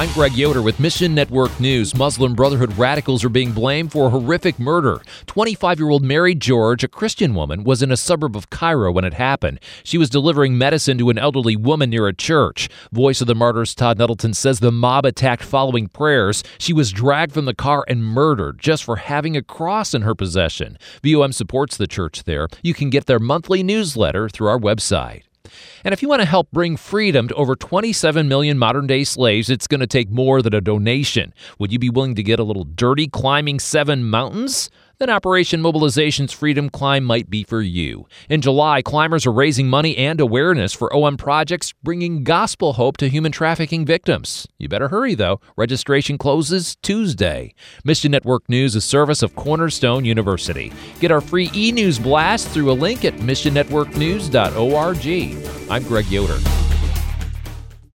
I'm Greg Yoder with Mission Network News. Muslim Brotherhood radicals are being blamed for a horrific murder. 25-year-old Mary George, a Christian woman, was in a suburb of Cairo when it happened. She was delivering medicine to an elderly woman near a church. Voice of the Martyrs Todd Nettleton says the mob attacked following prayers. She was dragged from the car and murdered just for having a cross in her possession. VOM supports the church there. You can get their monthly newsletter through our website. And if you want to help bring freedom to over 27 million modern-day slaves, it's going to take more than a donation. Would you be willing to get a little dirty climbing 7 mountains? Then Operation Mobilization's Freedom Climb might be for you. In July, climbers are raising money and awareness for OM projects, bringing gospel hope to human trafficking victims. You better hurry, though. Registration closes Tuesday. Mission Network News, a service of Cornerstone University. Get our free e-news blast through a link at missionnetworknews.org. I'm Greg Yoder.